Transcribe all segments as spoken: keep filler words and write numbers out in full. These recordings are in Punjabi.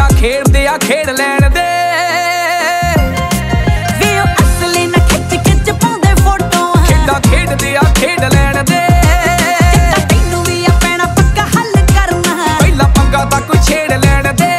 ਖੇਡਾਂ ਖੇਡਦੇ ਆ ਖੇਡ ਲੈਣ ਦੇ ਵੇ ਉਹ ਅਸਲੀ ਨਾ ਖਿੱਚ ਖਿੱਚ ਪਾਉਂਦੇ ਫੋਟੋਆਂ ਖੇਡਾਂ ਖੇਡਦੇ ਆ ਖੇਡ ਲੈਣ ਦੇ ਤੈਨੂੰ ਵੀ ਆ ਪੈਣਾ ਪੱਕਾ ਹੱਲ ਕਰਨਾ ਪਹਿਲਾਂ ਪੰਗਾ ਤਾਂ ਕੋਈ ਛੇੜ ਲੈਣ ਦੇ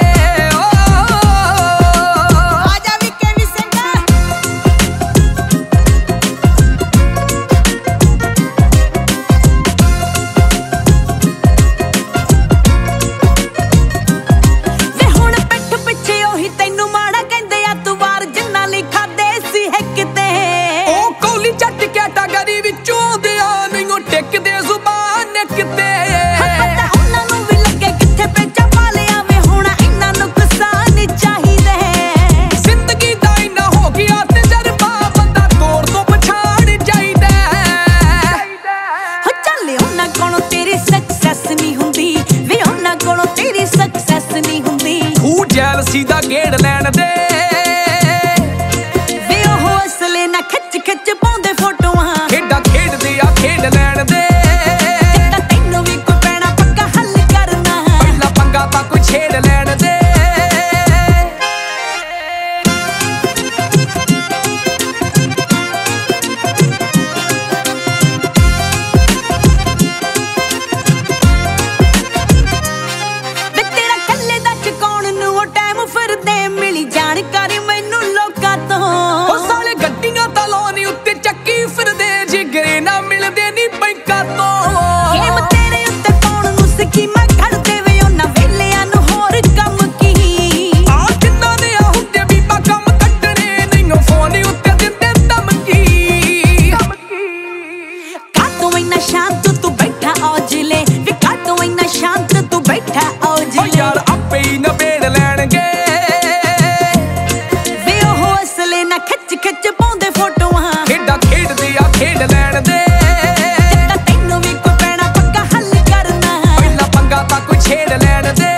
ਜੈਲਸੀ ਦਾ ਗੇੜ ਲੈਣ ਦੇ ਵੇ ਉਹ ਅਸਲੇ ਨਾ ਖਿੱਚ ਖਿੱਚ ਪਾਉਂਦੇ ਫੋਟੋਆਂ ਖੇਡਾਂ ਖੇਡਦੇ ਆ ਖੇਡ ਲੈਣ ਦੇ ਤੈਨੂੰ ਵੀ ਕੋਈ ਪੈਣਾ ਪੱਕਾ ਹੱਲ ਕਰਨਾ ਪਹਿਲਾਂ ਪੰਗਾ ਤਾਂ ਕੋਈ ਛੇੜ ਲੈਣ ਦੇ ਜਾਣਕਾਰੀ ਮੈਨੂੰ ਲੋਕਾਂ ਤੋਂ ਉਹ ਸਾਲੇ ਗੱਡੀਆਂ ਤਾਂ ਲਾਉਣੀ ਉੱਤੇ ਚੱਕੀ ਫਿਰਦੇ ਜਿਗਰੇ ਨਾ ਮਿਲਦੇ ਨੀ ਬੈਂਕਾਂ ਤੋਂ ਗੇਮ ਤੇਰੇ ਉੱਤੇ ਪਾਉਣ ਨੂੰ ਸਕੀਮਾਂ ਘੜਦੇ ਵੇ ਉਹਨਾਂ ਵੇਲਿਆਂ ਨੂੰ ਹੋਰ ਕੰਮ ਕੀ ਆ ਜਿੰਨਾਂ ਦੇ ਆ ਹੁੰਦੇ ਬੀਬਾ ਕੰਮ ਕੱਢਣੇ ਨਹੀਂ ਉਹ ਫੋਨ ਉੱਤੇ ਦਿੰਦੇ ਧਮਕੀ ਕਾਤੋਂ ਇੰਨਾ ਸ਼ਾਂਤ ਤੂੰ ਬੈਠਾ ਔਜਲੇ ਵੀ ਕਾਤੋਂ ਇੰਨਾ ਸ਼ਾਂਤ ਤੂੰ ਬੈਠਾ ਔਜਲੇ ਓ ਯਾਰ ਆਪੇ ਹੀ ਨਵੇੜ ਲੈਣਗੇ ਖਿੱਚ ਖਿੱਚ ਪਾਉਂਦੇ ਫੋਟੋਆਂ ਖੇਡਾਂ ਖੇਡਦੇ ਆ ਖੇਡ ਲੈਣ ਦੇ ਤੈਨੂੰ ਵੀ ਕੋਈ ਪੈਣਾ ਪੱਕਾ ਹੱਲ ਕਰਨਾ ਪਹਿਲਾਂ ਪੰਗਾ ਤਾਂ ਕੋਈ ਛੇੜ ਲੈਣ ਦੇ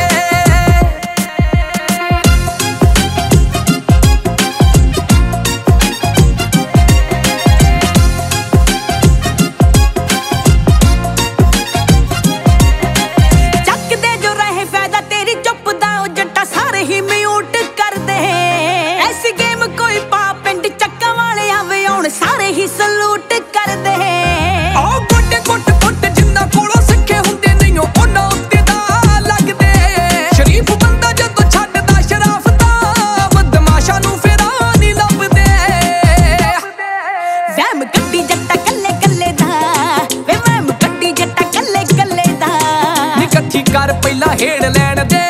ਚੱਕਦੇ ਜੋ ਰਹੇ ਫਾਇਦਾ ਤੇਰੀ ਚੁੱਪ ਦਾ ਉਹ ਜੱਟਾ ਸਾਰੇ ਹੀ ਮਿਊਟ ਕਰਦੇ ਐਸੀ ਗੇਮ ਕੋਈ ਪਾ ਪਿੰਡ ਚੱਕਾਂ ਵਾਲੇ ਆਵੇ ਆਉਣ ਸਾਰੇ ਹੀ ਸਲੂਟ ਕਰਦੇ ਆਹ ਗੋਡੇ ਗੁੱਟ ਗੁੱਟ ਜਿੰਨਾ ਕੋਲੋਂ ਸਿੱਖੇ ਹੁੰਦੇ ਨਹੀਂ ਉਹਨਾਂ ਉੱਤੇ ਦਾ ਲੱਗਦੇ ਸ਼ਰੀਫ ਬੰਦਾ ਜਦੋਂ ਛੱਡਦਾ ਸ਼ਰਾਫ ਤਾਂ ਬਦਮਾਸ਼ਾਂ ਨੂੰ ਫੇਰਾ ਨਹੀਂ ਲੱਭਦੇ ਵਹਿਮ ਗੱਡੀ ਜੱਟਾ ਕੱਲੇ ਕੱਲੇ ਦਾ ਵੇ ਵਹਿਮ ਗੱਡੀ ਜੱਟਾ ਕੱਲੇ ਕੱਲੇ ਦਾ ਨੀ ਇਕੱਠੀ ਕਰ ਪਹਿਲਾਂ ਹੇੜ ਲੈਣ ਦੇ